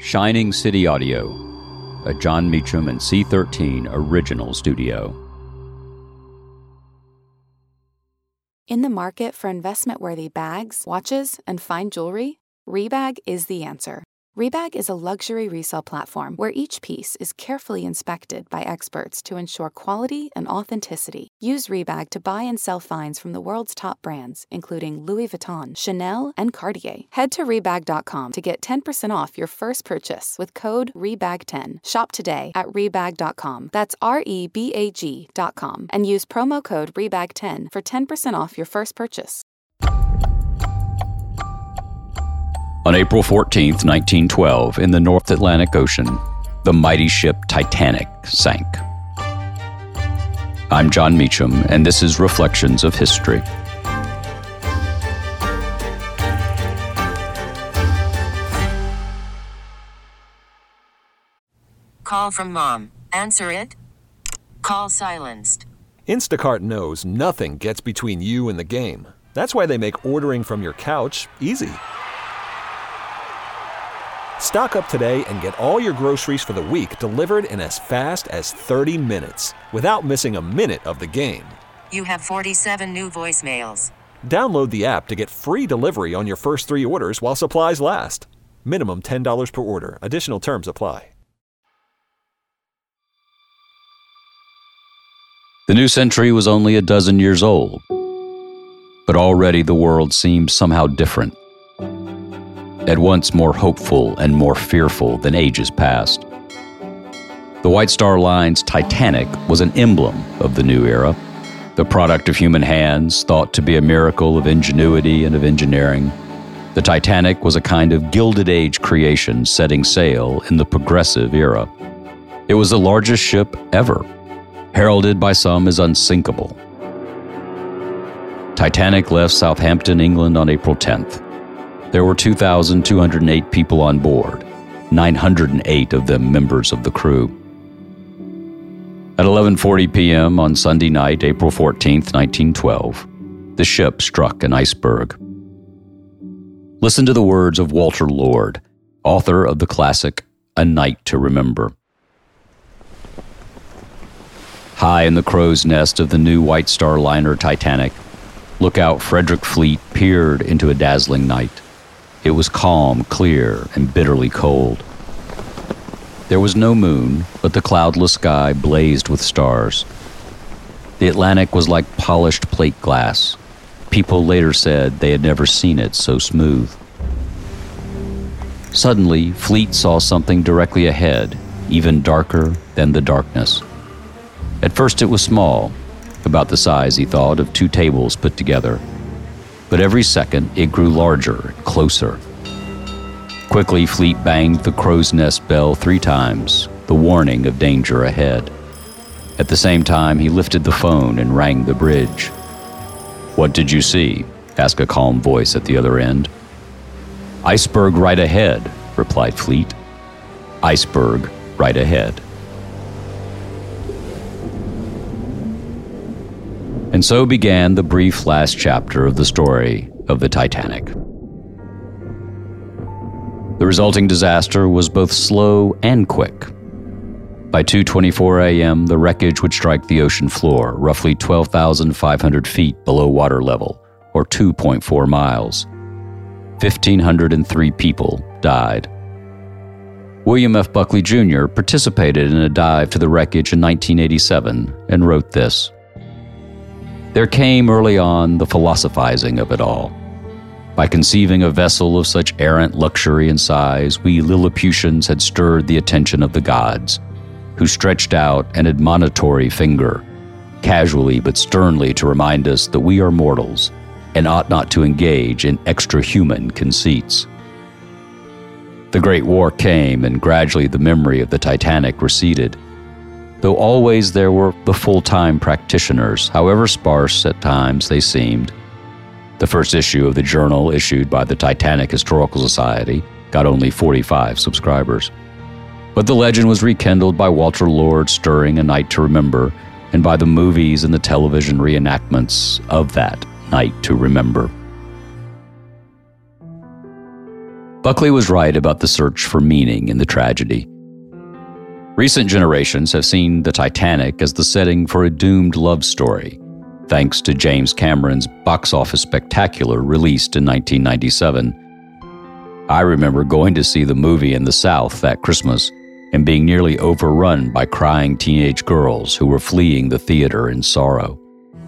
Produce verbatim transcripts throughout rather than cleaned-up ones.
Shining City Audio, a Jon Meacham and C thirteen original studio. In the market for investment-worthy bags, watches, and fine jewelry, Rebag is the answer. Rebag is a luxury resale platform where each piece is carefully inspected by experts to ensure quality and authenticity. Use Rebag to buy and sell finds from the world's top brands, including Louis Vuitton, Chanel, and Cartier. Head to Rebag dot com to get ten percent off your first purchase with code Rebag ten. Shop today at Rebag dot com. That's R E B A G dot com. And use promo code Rebag ten for ten percent off your first purchase. On April fourteenth, nineteen twelve, in the North Atlantic Ocean, the mighty ship Titanic sank. I'm Jon Meacham, and this is Reflections of History. Call from mom. Answer it. Call silenced. Instacart knows nothing gets between you and the game. That's why they make ordering from your couch easy. Stock up today and get all your groceries for the week delivered in as fast as thirty minutes without missing a minute of the game. You have forty-seven new voicemails. Download the app to get free delivery on your first three orders while supplies last. Minimum ten dollars per order. Additional terms apply. The new century was only a dozen years old, but already the world seemed somehow different. At once more hopeful and more fearful than ages past. The White Star Line's Titanic was an emblem of the new era, the product of human hands, thought to be a miracle of ingenuity and of engineering. The Titanic was a kind of Gilded Age creation setting sail in the progressive era. It was the largest ship ever, heralded by some as unsinkable. Titanic left Southampton, England on April tenth. There were two thousand two hundred eight people on board, nine hundred eight of them members of the crew. At eleven forty p.m. on Sunday night, April fourteenth, nineteen twelve, the ship struck an iceberg. Listen to the words of Walter Lord, author of the classic A Night to Remember. High in the crow's nest of the new White Star liner Titanic, lookout Frederick Fleet peered into a dazzling night. It was calm, clear, and bitterly cold. There was no moon, but the cloudless sky blazed with stars. The Atlantic was like polished plate glass. People later said they had never seen it so smooth. Suddenly, Fleet saw something directly ahead, even darker than the darkness. At first it was small, about the size, he thought, of two tables put together. But every second, it grew larger, closer. Quickly, Fleet banged the crow's nest bell three times, the warning of danger ahead. At the same time, he lifted the phone and rang the bridge. "What did you see?" asked a calm voice at the other end. "Iceberg right ahead," replied Fleet. "Iceberg right ahead." And so began the brief last chapter of the story of the Titanic. The resulting disaster was both slow and quick. By two twenty-four a.m., the wreckage would strike the ocean floor, roughly twelve thousand five hundred feet below water level, or two point four miles. one thousand five hundred three people died. William F. Buckley Junior participated in a dive to the wreckage in nineteen eighty-seven and wrote this: "There came early on the philosophizing of it all. By conceiving a vessel of such errant luxury and size, we Lilliputians had stirred the attention of the gods, who stretched out an admonitory finger, casually but sternly to remind us that we are mortals and ought not to engage in extra-human conceits. The Great War came, and gradually the memory of the Titanic receded. Though always there were the full-time practitioners, however sparse at times they seemed. The first issue of the journal issued by the Titanic Historical Society got only forty-five subscribers. But the legend was rekindled by Walter Lord stirring A Night to Remember, and by the movies and the television reenactments of that Night to Remember. Buckley was right about the search for meaning in the tragedy. Recent generations have seen the Titanic as the setting for a doomed love story, thanks to James Cameron's box office spectacular released in nineteen ninety-seven. I remember going to see the movie in the South that Christmas and being nearly overrun by crying teenage girls who were fleeing the theater in sorrow.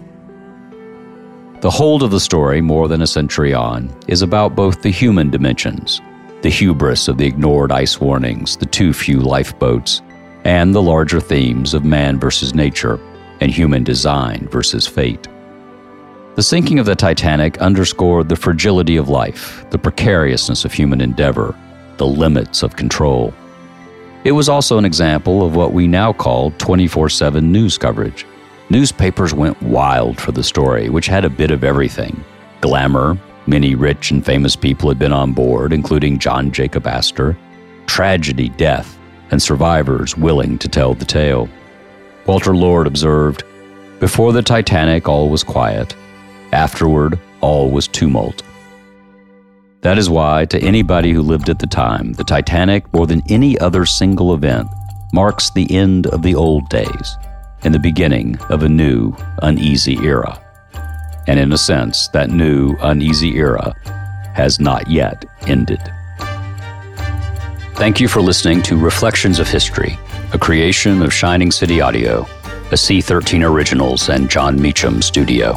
The hold of the story, more than a century on, is about both the human dimensions, the hubris of the ignored ice warnings, the too few lifeboats, and the larger themes of man versus nature and human design versus fate. The sinking of the Titanic underscored the fragility of life, the precariousness of human endeavor, the limits of control. It was also an example of what we now call twenty-four seven news coverage. Newspapers went wild for the story, which had a bit of everything. Glamour, many rich and famous people had been on board, including John Jacob Astor. Tragedy, death, and survivors willing to tell the tale. Walter Lord observed, "Before the Titanic, all was quiet. Afterward, all was tumult." That is why, to anybody who lived at the time, the Titanic, more than any other single event, marks the end of the old days and the beginning of a new, uneasy era. And in a sense, that new, uneasy era has not yet ended. Thank you for listening to Reflections of History, a creation of Shining City Audio, a C thirteen Originals and John Meacham studio.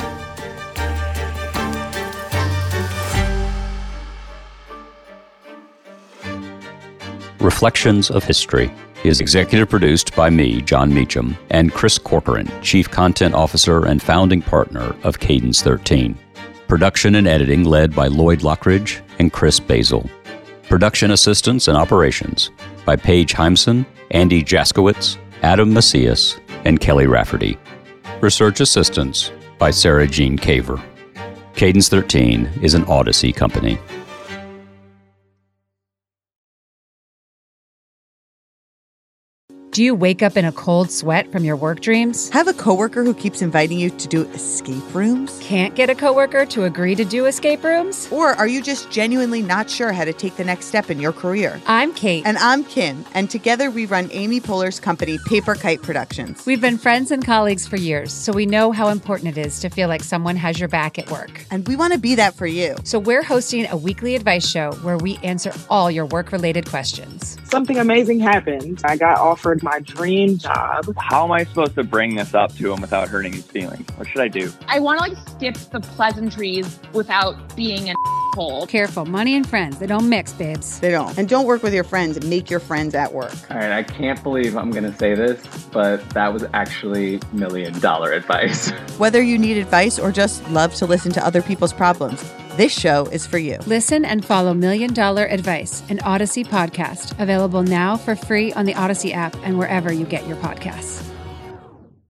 Reflections of History is executive produced by me, John Meacham, and Chris Corcoran, Chief Content Officer and founding partner of Cadence thirteen. Production and editing led by Lloyd Lockridge and Chris Basil. Production assistance and operations by Paige Heimson, Andy Jaskowitz, Adam Macias, and Kelly Rafferty. Research assistance by Sarah Jean Caver. Cadence thirteen is an Odyssey company. Do you wake up in a cold sweat from your work dreams? Have a coworker who keeps inviting you to do escape rooms? Can't get a coworker to agree to do escape rooms? Or are you just genuinely not sure how to take the next step in your career? I'm Kate. And I'm Kim, and together we run Amy Poehler's company, Paper Kite Productions. We've been friends and colleagues for years, so we know how important it is to feel like someone has your back at work. And we want to be that for you. So we're hosting a weekly advice show where we answer all your work-related questions. Something amazing happened. I got offered my dream job. How am I supposed to bring this up to him without hurting his feelings? What should I do? I want to like skip the pleasantries without being an asshole. Careful, money and friends, they don't mix, babes. They don't. And don't work with your friends and make your friends at work. All right, I can't believe I'm going to say this, but that was actually million dollar advice. Whether you need advice or just love to listen to other people's problems, this show is for you. Listen and follow Million Dollar Advice, an Odyssey podcast, available now for free on the Odyssey app and wherever you get your podcasts.